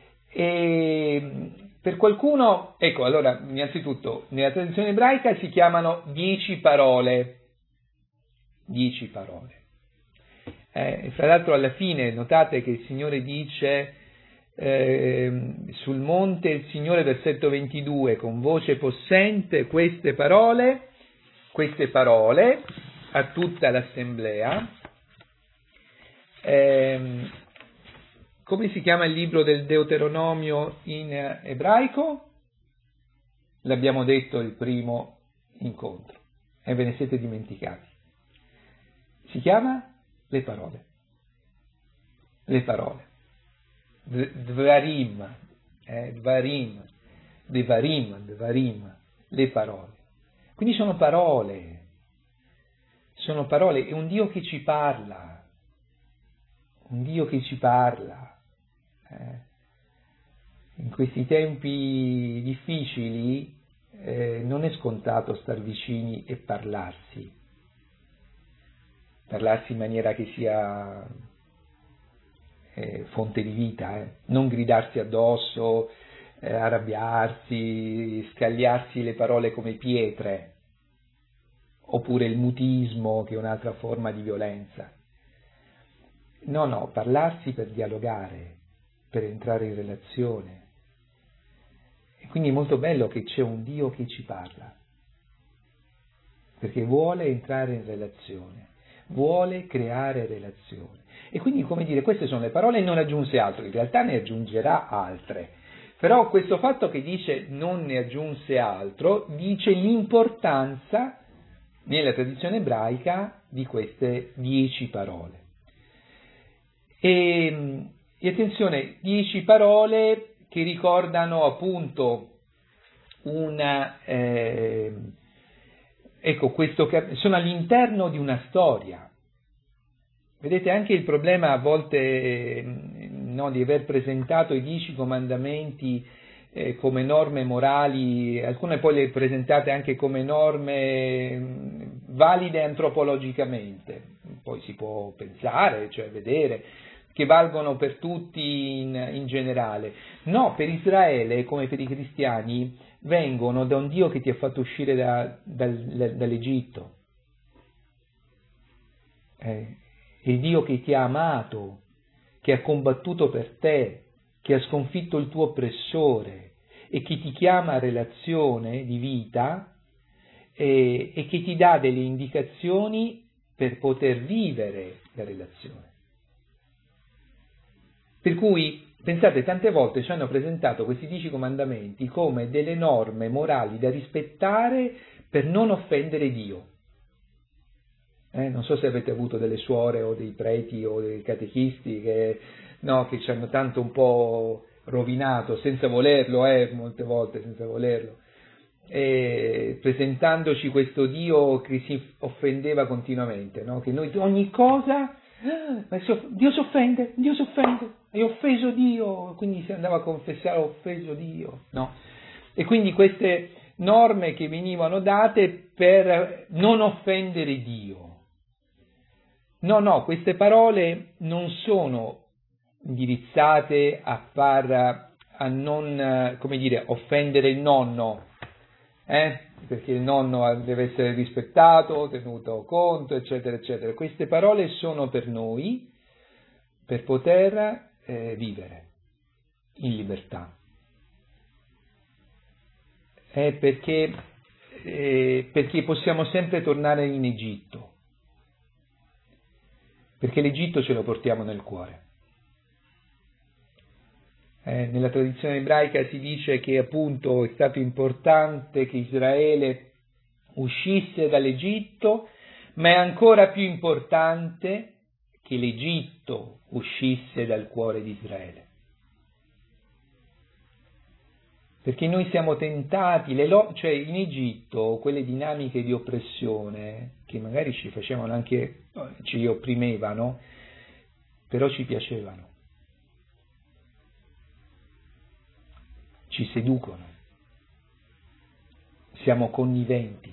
E per qualcuno, ecco, allora, innanzitutto, nella tradizione ebraica si chiamano dieci parole, dieci parole. Eh, fra l'altro alla fine notate che il Signore dice eh, sul monte il Signore, versetto ventidue, con voce possente queste parole, queste parole a tutta l'assemblea. Eh, come si chiama il libro del Deuteronomio in ebraico? L'abbiamo detto il primo incontro e ve ne siete dimenticati. Si chiama le parole. Le parole. Dvarim, eh, Dvarim, Devarim, Dvarim, le parole. Quindi sono parole, sono parole, è un Dio che ci parla, un Dio che ci parla. Eh. In questi tempi difficili eh, non è scontato star vicini e parlarsi, parlarsi in maniera che sia eh, fonte di vita, eh. Non gridarsi addosso, eh, arrabbiarsi, scagliarsi le parole come pietre, oppure il mutismo, che è un'altra forma di violenza. No, no, parlarsi per dialogare, per entrare in relazione. E quindi è molto bello che c'è un Dio che ci parla, perché vuole entrare in relazione, vuole creare relazione. E quindi, come dire, queste sono le parole e non aggiunse altro, in realtà ne aggiungerà altre. Però questo fatto che dice non ne aggiunse altro, dice l'importanza nella tradizione ebraica di queste dieci parole. E, e attenzione, dieci parole che ricordano appunto una, eh, ecco, questo, sono all'interno di una storia. Vedete anche il problema a volte no, di aver presentato i dieci comandamenti eh, come norme morali, alcune poi le presentate anche come norme valide antropologicamente, poi si può pensare, cioè vedere, che valgono per tutti in, in generale. No, per Israele, come per i cristiani, vengono da un Dio che ti ha fatto uscire da, dal, dall'Egitto. Eh, il Dio che ti ha amato, che ha combattuto per te, che ha sconfitto il tuo oppressore e che ti chiama a relazione di vita e, e che ti dà delle indicazioni per poter vivere la relazione. Per cui, pensate, tante volte ci hanno presentato questi dieci comandamenti come delle norme morali da rispettare per non offendere Dio. Eh, non so se avete avuto delle suore o dei preti o dei catechisti che, no, che ci hanno tanto un po' rovinato, senza volerlo, eh, molte volte senza volerlo, e presentandoci questo Dio che si offendeva continuamente, no? Che noi ogni cosa, ah, Dio si offende, Dio si offende, hai offeso Dio, quindi si andava a confessare, ho offeso Dio, no? E quindi queste norme che venivano date per non offendere Dio. No, no, queste parole non sono indirizzate a far, a non, come dire, offendere il nonno, eh? Perché il nonno deve essere rispettato, tenuto conto, eccetera, eccetera. Queste parole sono per noi, per poter eh, vivere in libertà. È perché, eh, perché possiamo sempre tornare in Egitto, perché l'Egitto ce lo portiamo nel cuore. Eh, nella tradizione ebraica si dice che appunto è stato importante che Israele uscisse dall'Egitto, ma è ancora più importante che l'Egitto uscisse dal cuore di Israele. Perché noi siamo tentati, le lo- cioè in Egitto quelle dinamiche di oppressione che magari ci facevano anche, ci opprimevano, però ci piacevano. Ci seducono, siamo conniventi.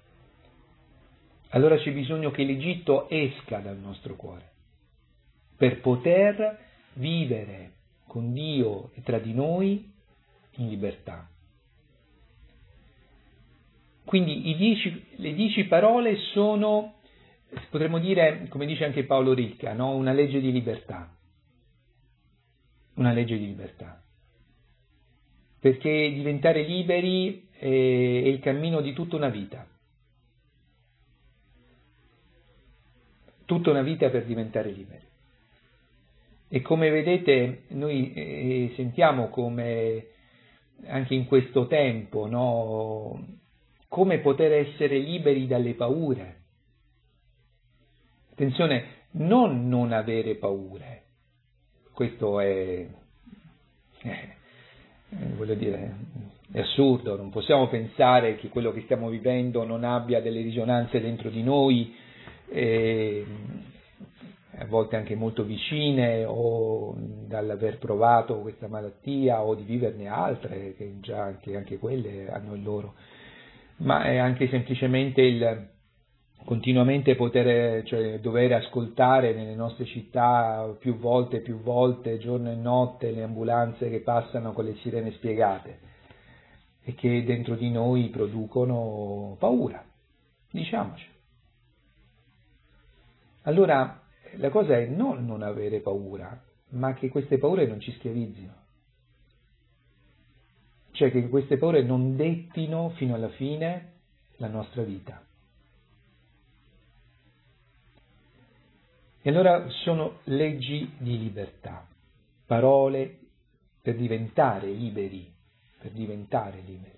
Allora c'è bisogno che l'Egitto esca dal nostro cuore per poter vivere con Dio e tra di noi in libertà. Quindi i dieci, le dieci parole sono, potremmo dire, come dice anche Paolo Ricca, no? Una legge di libertà. Una legge di libertà. Perché diventare liberi è il cammino di tutta una vita. Tutta una vita per diventare liberi. E come vedete noi eh, sentiamo come anche in questo tempo, no, come poter essere liberi dalle paure. Attenzione, non non avere paure. Questo è... Eh, Eh, voglio dire, è assurdo, non possiamo pensare che quello che stiamo vivendo non abbia delle risonanze dentro di noi, eh, a volte anche molto vicine, o dall'aver provato questa malattia o di viverne altre, che già anche, anche quelle hanno il loro, ma è anche semplicemente il continuamente poter, cioè dover ascoltare nelle nostre città più volte e più volte, giorno e notte, le ambulanze che passano con le sirene spiegate e che dentro di noi producono paura, diciamoci. Allora la cosa è non non avere paura, ma che queste paure non ci schiavizzino, cioè che queste paure non dettino fino alla fine la nostra vita. E allora sono leggi di libertà, parole per diventare liberi, per diventare liberi.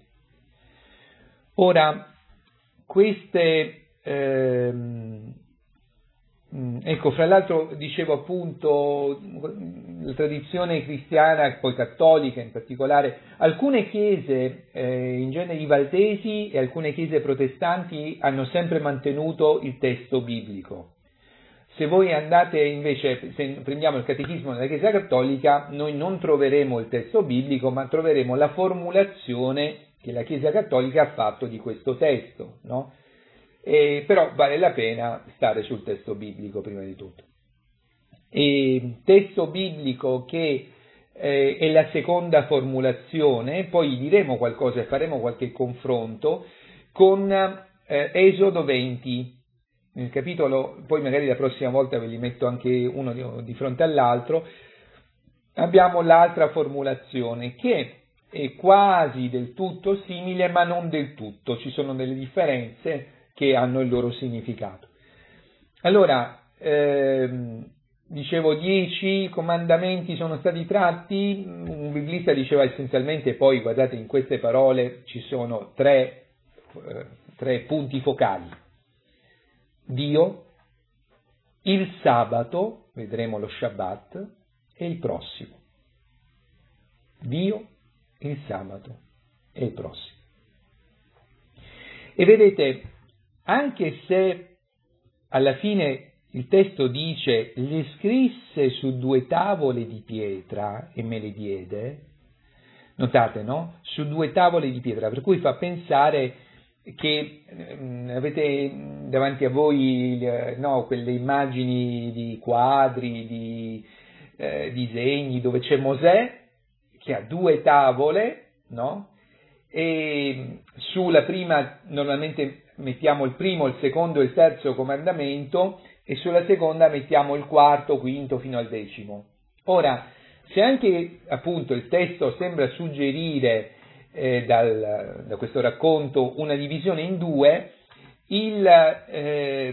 Ora, queste, ehm, ecco, fra l'altro dicevo appunto, la tradizione cristiana, poi cattolica in particolare, alcune chiese, eh, in genere i valdesi e alcune chiese protestanti hanno sempre mantenuto il testo biblico. Se voi andate invece, se prendiamo il catechismo della Chiesa Cattolica, noi non troveremo il testo biblico, ma troveremo la formulazione che la Chiesa Cattolica ha fatto di questo testo, no? E, però vale la pena stare sul testo biblico prima di tutto. E testo biblico che eh, è la seconda formulazione, poi diremo qualcosa e faremo qualche confronto con eh, Esodo venti. Nel capitolo, poi magari la prossima volta ve li metto anche uno di, di fronte all'altro, abbiamo l'altra formulazione che è quasi del tutto simile ma non del tutto, ci sono delle differenze che hanno il loro significato. Allora, ehm, dicevo dieci comandamenti sono stati tratti, un biblista diceva essenzialmente, poi guardate in queste parole ci sono tre, eh, tre punti focali. Dio, il sabato, vedremo lo Shabbat, e il prossimo. Dio, il sabato e il prossimo. E vedete, anche se alla fine il testo dice le scrisse su due tavole di pietra e me le diede, notate, no? Su due tavole di pietra, per cui fa pensare che eh, avete davanti a voi no, quelle immagini di quadri, di eh, disegni dove c'è Mosè che ha due tavole, no? e sulla prima normalmente mettiamo il primo, il secondo e il terzo comandamento, e sulla seconda mettiamo il quarto, quinto fino al decimo. Ora, se anche appunto il testo sembra suggerire eh, dal, da questo racconto una divisione in due, il, eh,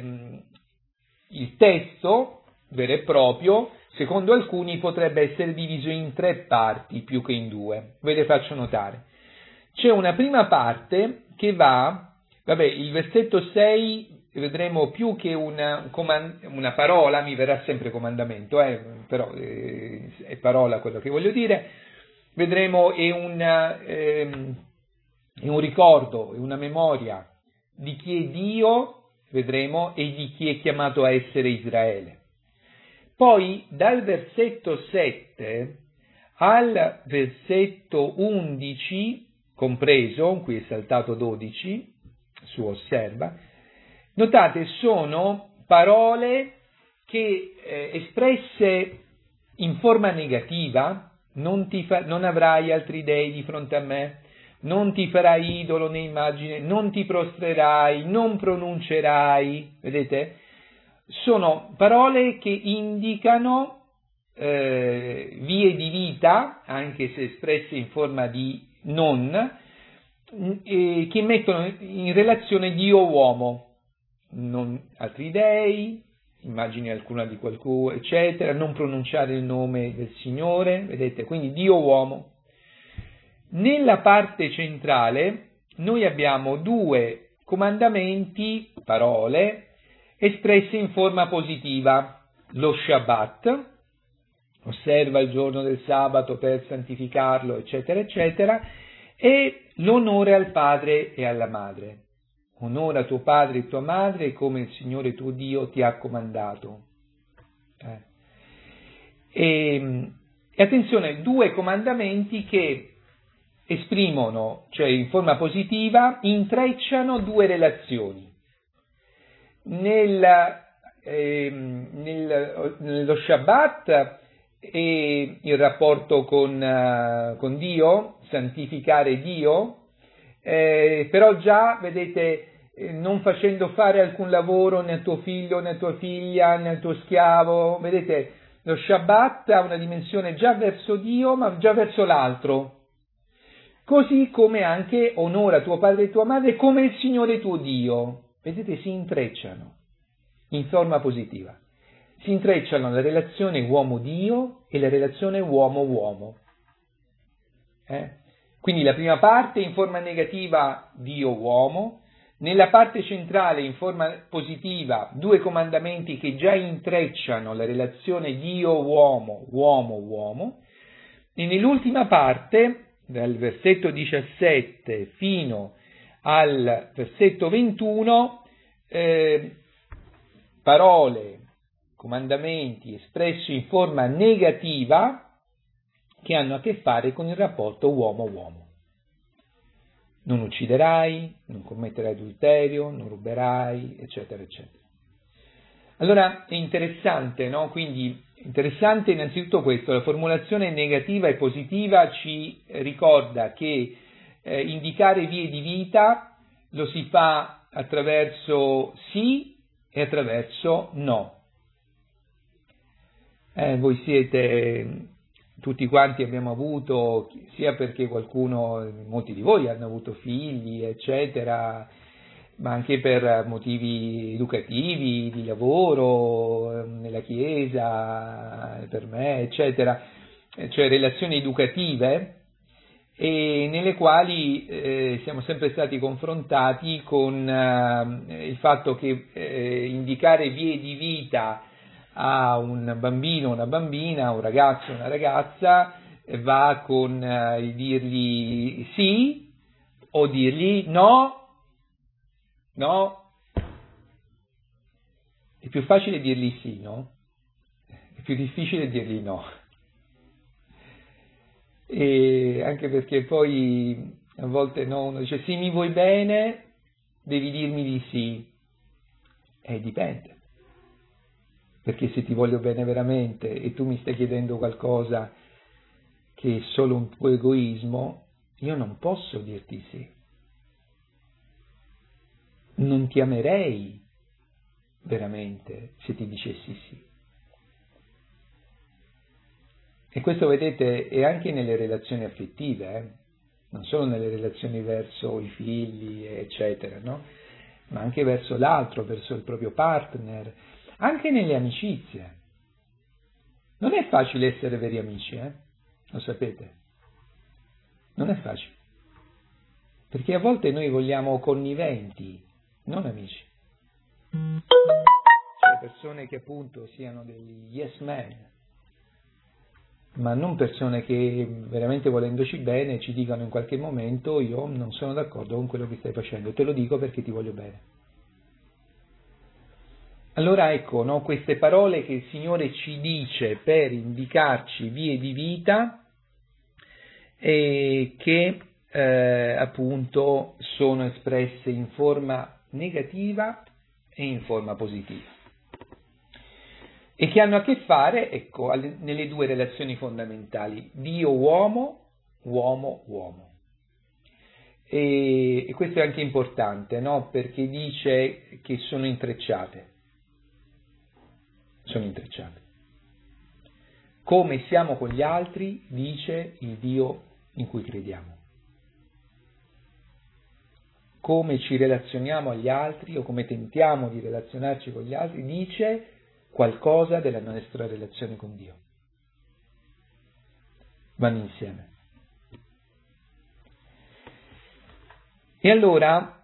il testo vero e proprio, secondo alcuni, potrebbe essere diviso in tre parti più che in due. Ve le faccio notare. C'è una prima parte che va, vabbè, il versetto sei vedremo più che una, una parola, mi verrà sempre comandamento, eh, però eh, è parola quello che voglio dire, vedremo è, una, ehm, è un ricordo, è una memoria di chi è Dio, vedremo, e di chi è chiamato a essere Israele. Poi dal versetto sette al versetto undici, compreso, qui è saltato dodici, su osserva, notate, sono parole che eh, espresse in forma negativa, non, ti fa, non avrai altri dei di fronte a me, non ti farai idolo né immagine, non ti prostrerai, non pronuncerai, vedete? Sono parole che indicano eh, vie di vita, anche se espresse in forma di non, eh, che mettono in relazione Dio-uomo. Non altri dei, immagini alcuna di qualcuno, eccetera, non pronunciare il nome del Signore, vedete, quindi Dio-uomo. Nella parte centrale noi abbiamo due comandamenti, parole, espresse in forma positiva, lo Shabbat, osserva il giorno del sabato per santificarlo, eccetera, eccetera, e l'onore al padre e alla madre. Onora tuo padre e tua madre come il Signore tuo Dio ti ha comandato. Eh. E, e attenzione, due comandamenti che esprimono, cioè in forma positiva, intrecciano due relazioni. Nel, eh, nel, nello Shabbat è il rapporto con, uh, con Dio, santificare Dio, Eh, però già, vedete, eh, non facendo fare alcun lavoro né a tuo figlio, né a tua figlia, né al tuo schiavo, vedete, lo Shabbat ha una dimensione già verso Dio, ma già verso l'altro, così come anche onora tuo padre e tua madre come il Signore tuo Dio, vedete, si intrecciano in forma positiva, si intrecciano la relazione uomo-Dio e la relazione uomo-uomo. Eh? Quindi la prima parte in forma negativa Dio-uomo, nella parte centrale in forma positiva due comandamenti che già intrecciano la relazione Dio-uomo, uomo-uomo, e nell'ultima parte, dal versetto diciassette fino al versetto ventuno, eh, parole, comandamenti espressi in forma negativa, che hanno a che fare con il rapporto uomo-uomo. Non ucciderai, non commetterai adulterio, non ruberai, eccetera, eccetera. Allora è interessante, no? Quindi interessante innanzitutto questo, la formulazione negativa e positiva ci ricorda che eh, indicare vie di vita lo si fa attraverso sì e attraverso no. Eh, voi siete... Tutti quanti abbiamo avuto, sia perché qualcuno, molti di voi hanno avuto figli, eccetera, ma anche per motivi educativi, di lavoro, nella chiesa, per me, eccetera, cioè relazioni educative, e nelle quali eh, siamo sempre stati confrontati con eh, il fatto che eh, indicare vie di vita a un bambino, una bambina, un ragazzo, una ragazza, va con eh, il dirgli sì o dirgli no, no. È più facile dirgli sì, no? È più difficile dirgli no. E anche perché poi a volte no, uno dice sì, mi vuoi bene, devi dirmi di sì. E dipende. Perché se ti voglio bene veramente e tu mi stai chiedendo qualcosa che è solo un tuo egoismo, io non posso dirti sì. Non ti amerei veramente se ti dicessi sì. E questo, vedete, è anche nelle relazioni affettive, eh? Non solo nelle relazioni verso i figli, eccetera, no? Ma anche verso l'altro, verso il proprio partner, anche nelle amicizie. Non è facile essere veri amici, eh? Lo sapete? Non è facile. Perché a volte noi vogliamo conniventi, non amici. Cioè persone che appunto siano degli yes men, ma non persone che veramente volendoci bene ci dicano in qualche momento io non sono d'accordo con quello che stai facendo, te lo dico perché ti voglio bene. Allora ecco, no, queste parole che il Signore ci dice per indicarci vie di vita e che eh, appunto sono espresse in forma negativa e in forma positiva. E che hanno a che fare, ecco, nelle due relazioni fondamentali, Dio-uomo, uomo-uomo. E, e questo è anche importante, no? Perché dice che sono intrecciate. Sono intrecciate. Come siamo con gli altri, dice il Dio in cui crediamo. Come ci relazioniamo agli altri o come tentiamo di relazionarci con gli altri, dice qualcosa della nostra relazione con Dio. Vanno insieme. E allora,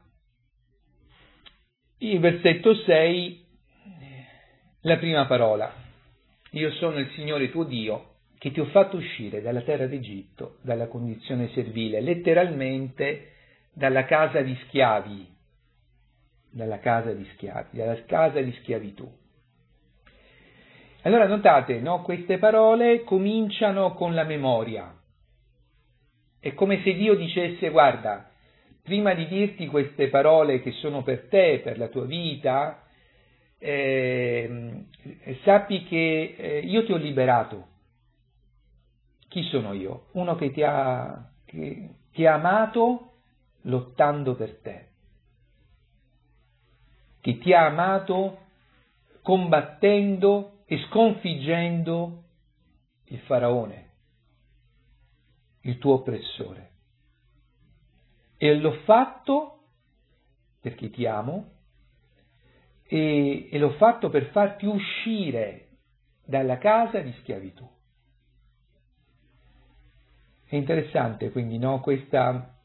il versetto sei, la prima parola. Io sono il Signore tuo Dio, che ti ho fatto uscire dalla terra d'Egitto, dalla condizione servile, letteralmente dalla casa di schiavi, dalla casa di schiavi, dalla casa di schiavitù. Allora notate, no? Queste parole cominciano con la memoria. È come se Dio dicesse, guarda, prima di dirti queste parole che sono per te, per la tua vita, eh, sappi che eh, io ti ho liberato. Chi sono io? Uno che ti ha, che ti ha amato lottando per te, che ti ha amato combattendo e sconfiggendo il faraone, il tuo oppressore. E l'ho fatto perché ti amo e, e l'ho fatto per farti uscire dalla casa di schiavitù. È interessante quindi, no, questa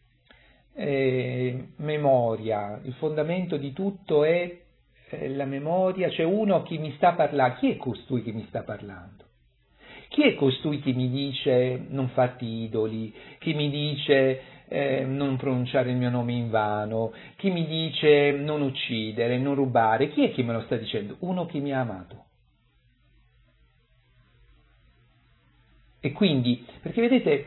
eh, memoria. Il fondamento di tutto è la memoria. C'è uno che mi sta parlando. Chi è costui che mi sta parlando? Chi è costui che mi dice non farti idoli, che mi dice eh, non pronunciare il mio nome in vano, che mi dice non uccidere, non rubare? Chi è che me lo sta dicendo? Uno che mi ha amato. E quindi, perché vedete,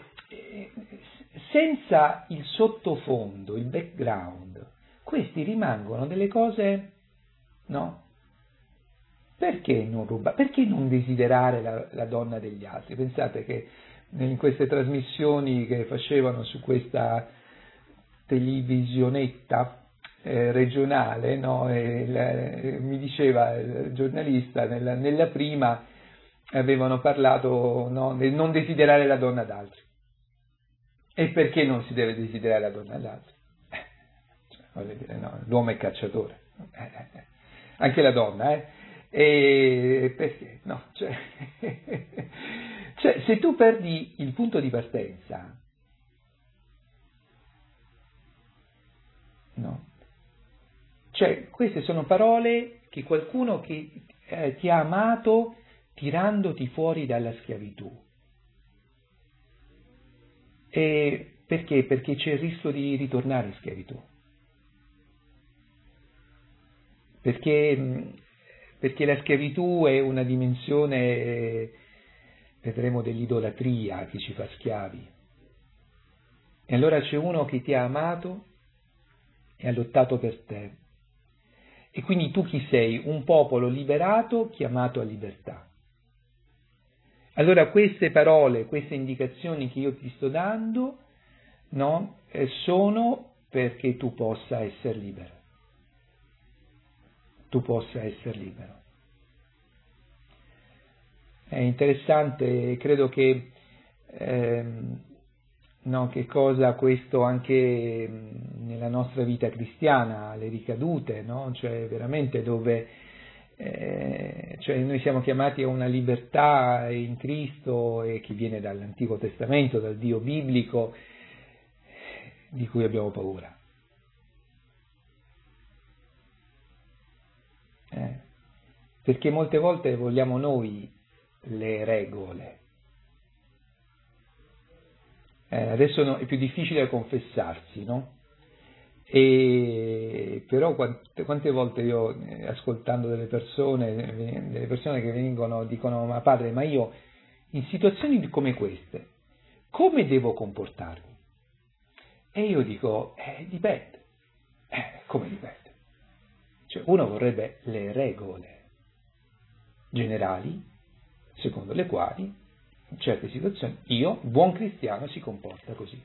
senza il sottofondo, il background, questi rimangono delle cose, no? Perché non rubare? Perché non desiderare la, la donna degli altri? Pensate che in queste trasmissioni che facevano su questa televisionetta eh, regionale, no? E la, mi diceva il giornalista, nella, nella prima avevano parlato, no, del non desiderare la donna d'altri. E perché non si deve desiderare la donna d'altri? Eh, cioè, voglio dire, no, l'uomo è cacciatore, eh, eh, anche la donna, eh? E perché? No, cioè, cioè, se tu perdi il punto di partenza, no? Cioè, queste sono parole che qualcuno che eh, ti ha amato tirandoti fuori dalla schiavitù. E perché? Perché c'è il rischio di ritornare in schiavitù. Perché, perché la schiavitù è una dimensione, vedremo, dell'idolatria che ci fa schiavi. E allora c'è uno che ti ha amato e ha lottato per te. E quindi tu chi sei? Un popolo liberato chiamato a libertà. Allora queste parole, queste indicazioni che io ti sto dando no? Eh, sono perché tu possa essere libero. Tu possa essere libero. È interessante, credo che ehm, no, che cosa questo anche nella nostra vita cristiana, le ricadute, no? Cioè veramente dove eh, cioè noi siamo chiamati a una libertà in Cristo e che viene dall'Antico Testamento, dal Dio biblico, di cui abbiamo paura. Eh, perché molte volte vogliamo noi le regole. Eh, adesso no, è più difficile confessarsi, no? E però quante, quante volte io, eh, ascoltando delle persone, delle persone che vengono, dicono: ma padre, ma io in situazioni come queste, come devo comportarmi? E io dico, eh, dipende. Eh, come dipende? Cioè, uno vorrebbe le regole generali, secondo le quali in certe situazioni io, buon cristiano, si comporta così.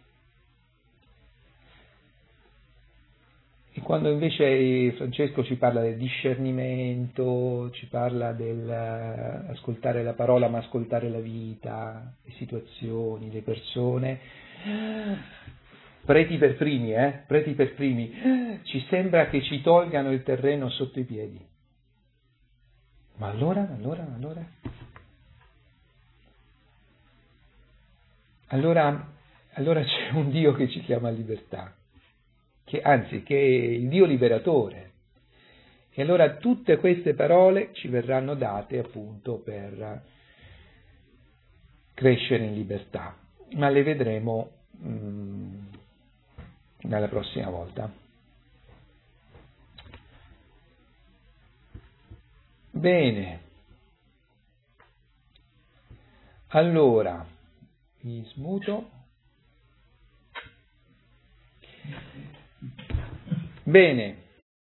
E quando invece Francesco ci parla del discernimento, ci parla del ascoltare la parola ma ascoltare la vita, le situazioni, le persone, preti per primi, eh? Preti per primi, ci sembra che ci tolgano il terreno sotto i piedi. Ma allora, allora, allora? Allora, allora c'è un Dio che ci chiama a libertà, che, anzi, che è il Dio liberatore. E allora tutte queste parole ci verranno date appunto per crescere in libertà, ma le vedremo mh, nella prossima volta. Bene, allora, vi smuto. Bene.